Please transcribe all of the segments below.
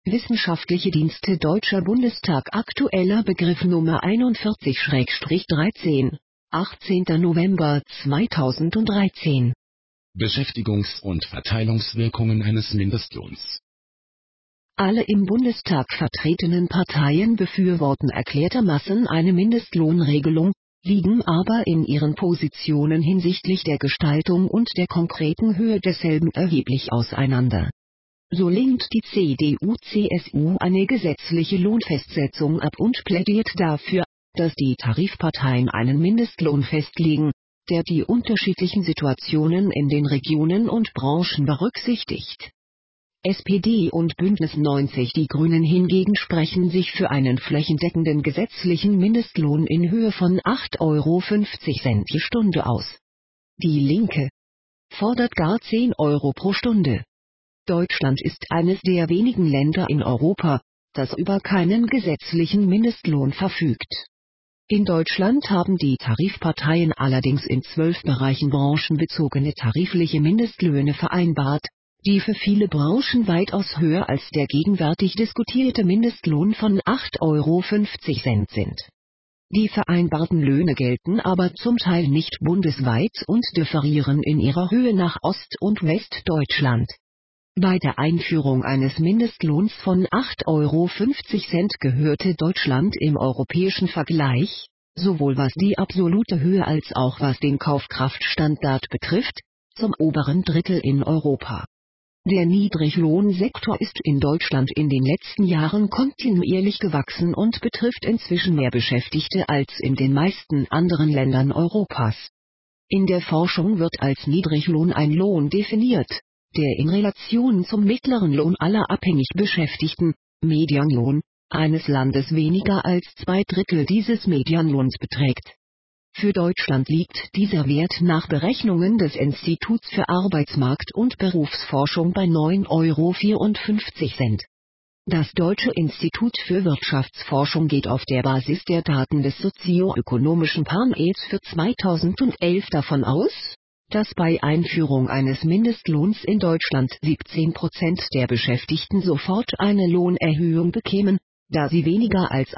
Wissenschaftliche Dienste Deutscher Bundestag. Aktueller Begriff Nummer 41/13, 18. November 2013. Beschäftigungs- und Verteilungswirkungen eines Mindestlohns. Alle im Bundestag vertretenen Parteien befürworten erklärtermaßen eine Mindestlohnregelung, liegen aber in ihren Positionen hinsichtlich der Gestaltung und der konkreten Höhe desselben erheblich auseinander. So lehnt die CDU/CSU eine gesetzliche Lohnfestsetzung ab und plädiert dafür, dass die Tarifparteien einen Mindestlohn festlegen, der die unterschiedlichen Situationen in den Regionen und Branchen berücksichtigt. SPD und Bündnis 90 Die Grünen hingegen sprechen sich für einen flächendeckenden gesetzlichen Mindestlohn in Höhe von 8,50 € je Stunde aus. Die Linke fordert gar 10 € pro Stunde. Deutschland ist eines der wenigen Länder in Europa, das über keinen gesetzlichen Mindestlohn verfügt. In Deutschland haben die Tarifparteien allerdings in 12 Bereichen branchenbezogene tarifliche Mindestlöhne vereinbart, die für viele Branchen weitaus höher als der gegenwärtig diskutierte Mindestlohn von 8,50 € sind. Die vereinbarten Löhne gelten aber zum Teil nicht bundesweit und differieren in ihrer Höhe nach Ost- und Westdeutschland. Bei der Einführung eines Mindestlohns von 8,50 € gehörte Deutschland im europäischen Vergleich, sowohl was die absolute Höhe als auch was den Kaufkraftstandard betrifft, zum oberen Drittel in Europa. Der Niedriglohnsektor ist in Deutschland in den letzten Jahren kontinuierlich gewachsen und betrifft inzwischen mehr Beschäftigte als in den meisten anderen Ländern Europas. In der Forschung wird als Niedriglohn ein Lohn definiert, der in Relation zum mittleren Lohn aller abhängig Beschäftigten, Medianlohn, eines Landes weniger als 2/3 dieses Medianlohns beträgt. Für Deutschland liegt dieser Wert nach Berechnungen des Instituts für Arbeitsmarkt- und Berufsforschung bei 9,54 €. Das Deutsche Institut für Wirtschaftsforschung geht auf der Basis der Daten des sozioökonomischen Panels für 2011 davon aus, dass bei Einführung eines Mindestlohns in Deutschland 17% der Beschäftigten sofort eine Lohnerhöhung bekämen, da sie weniger als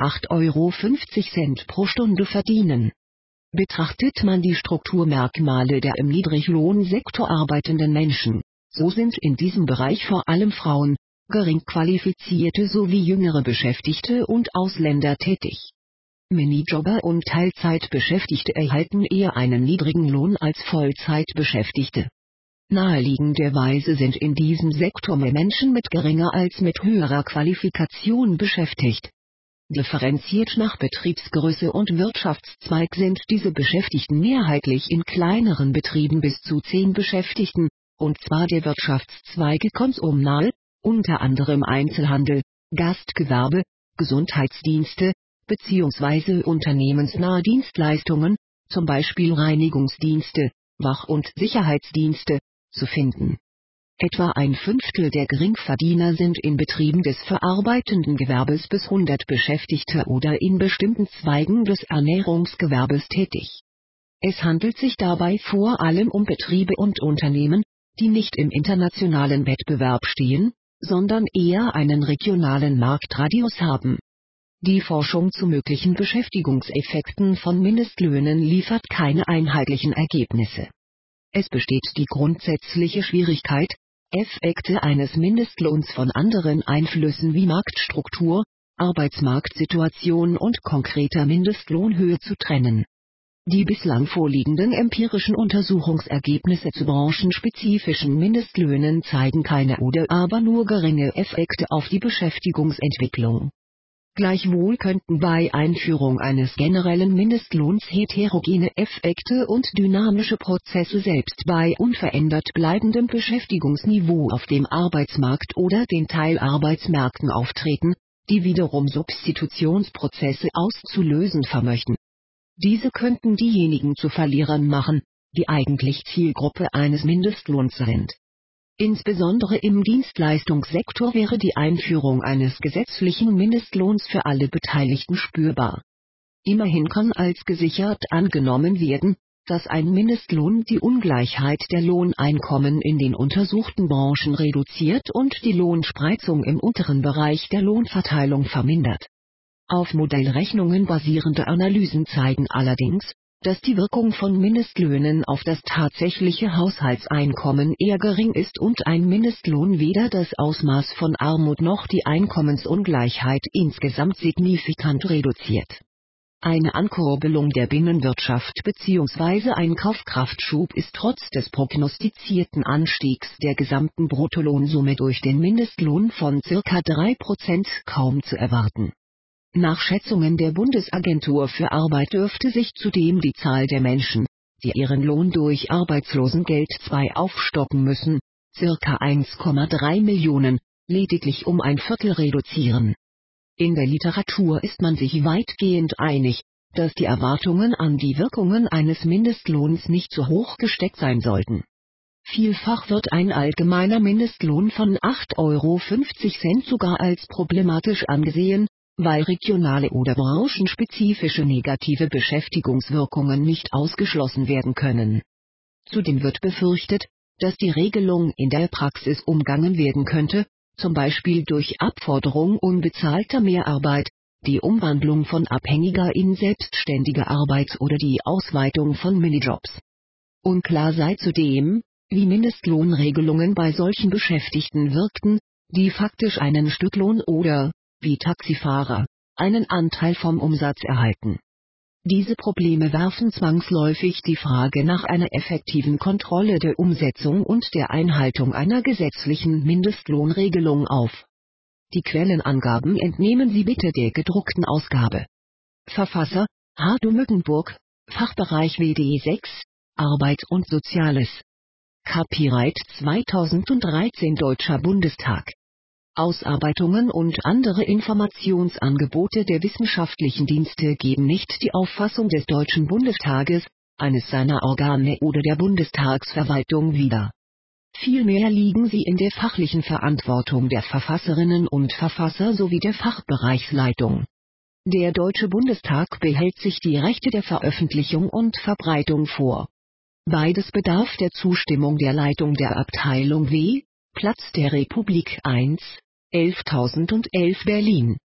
8,50 € pro Stunde verdienen. Betrachtet man die Strukturmerkmale der im Niedriglohnsektor arbeitenden Menschen, so sind in diesem Bereich vor allem Frauen, gering qualifizierte sowie jüngere Beschäftigte und Ausländer tätig. Minijobber und Teilzeitbeschäftigte erhalten eher einen niedrigen Lohn als Vollzeitbeschäftigte. Naheliegenderweise sind in diesem Sektor mehr Menschen mit geringer als mit höherer Qualifikation beschäftigt. Differenziert nach Betriebsgröße und Wirtschaftszweig sind diese Beschäftigten mehrheitlich in kleineren Betrieben bis zu 10 Beschäftigten, und zwar der Wirtschaftszweige konsumnahe, unter anderem Einzelhandel, Gastgewerbe, Gesundheitsdienste, bzw. unternehmensnahe Dienstleistungen, zum Beispiel Reinigungsdienste, Wach- und Sicherheitsdienste, zu finden. Etwa 1/5 der Geringverdiener sind in Betrieben des verarbeitenden Gewerbes bis 100 Beschäftigte oder in bestimmten Zweigen des Ernährungsgewerbes tätig. Es handelt sich dabei vor allem um Betriebe und Unternehmen, die nicht im internationalen Wettbewerb stehen, sondern eher einen regionalen Marktradius haben. Die Forschung zu möglichen Beschäftigungseffekten von Mindestlöhnen liefert keine einheitlichen Ergebnisse. Es besteht die grundsätzliche Schwierigkeit, Effekte eines Mindestlohns von anderen Einflüssen wie Marktstruktur, Arbeitsmarktsituation und konkreter Mindestlohnhöhe zu trennen. Die bislang vorliegenden empirischen Untersuchungsergebnisse zu branchenspezifischen Mindestlöhnen zeigen keine oder aber nur geringe Effekte auf die Beschäftigungsentwicklung. Gleichwohl könnten bei Einführung eines generellen Mindestlohns heterogene Effekte und dynamische Prozesse selbst bei unverändert bleibendem Beschäftigungsniveau auf dem Arbeitsmarkt oder den Teilarbeitsmärkten auftreten, die wiederum Substitutionsprozesse auszulösen vermöchten. Diese könnten diejenigen zu Verlierern machen, die eigentlich Zielgruppe eines Mindestlohns sind. Insbesondere im Dienstleistungssektor wäre die Einführung eines gesetzlichen Mindestlohns für alle Beteiligten spürbar. Immerhin kann als gesichert angenommen werden, dass ein Mindestlohn die Ungleichheit der Lohneinkommen in den untersuchten Branchen reduziert und die Lohnspreizung im unteren Bereich der Lohnverteilung vermindert. Auf Modellrechnungen basierende Analysen zeigen allerdings, dass die Wirkung von Mindestlöhnen auf das tatsächliche Haushaltseinkommen eher gering ist und ein Mindestlohn weder das Ausmaß von Armut noch die Einkommensungleichheit insgesamt signifikant reduziert. Eine Ankurbelung der Binnenwirtschaft bzw. ein Kaufkraftschub ist trotz des prognostizierten Anstiegs der gesamten Bruttolohnsumme durch den Mindestlohn von ca. 3% kaum zu erwarten. Nach Schätzungen der Bundesagentur für Arbeit dürfte sich zudem die Zahl der Menschen, die ihren Lohn durch Arbeitslosengeld II aufstocken müssen, ca. 1,3 Millionen, lediglich um ein Viertel reduzieren. In der Literatur ist man sich weitgehend einig, dass die Erwartungen an die Wirkungen eines Mindestlohns nicht zu hoch gesteckt sein sollten. Vielfach wird ein allgemeiner Mindestlohn von 8,50 € sogar als problematisch angesehen, weil regionale oder branchenspezifische negative Beschäftigungswirkungen nicht ausgeschlossen werden können. Zudem wird befürchtet, dass die Regelung in der Praxis umgangen werden könnte, zum Beispiel durch Abforderung unbezahlter Mehrarbeit, die Umwandlung von abhängiger in selbstständige Arbeit oder die Ausweitung von Minijobs. Unklar sei zudem, wie Mindestlohnregelungen bei solchen Beschäftigten wirkten, die faktisch einen Stücklohn oder, wie Taxifahrer, einen Anteil vom Umsatz erhalten. Diese Probleme werfen zwangsläufig die Frage nach einer effektiven Kontrolle der Umsetzung und der Einhaltung einer gesetzlichen Mindestlohnregelung auf. Die Quellenangaben entnehmen Sie bitte der gedruckten Ausgabe. Verfasser: Hardo Mückenburg, Fachbereich WDE 6, Arbeit und Soziales. Copyright 2013 Deutscher Bundestag. Ausarbeitungen und andere Informationsangebote der wissenschaftlichen Dienste geben nicht die Auffassung des Deutschen Bundestages, eines seiner Organe oder der Bundestagsverwaltung wider. Vielmehr liegen sie in der fachlichen Verantwortung der Verfasserinnen und Verfasser sowie der Fachbereichsleitung. Der Deutsche Bundestag behält sich die Rechte der Veröffentlichung und Verbreitung vor. Beides bedarf der Zustimmung der Leitung der Abteilung W, Platz der Republik 1, 11.011 Berlin.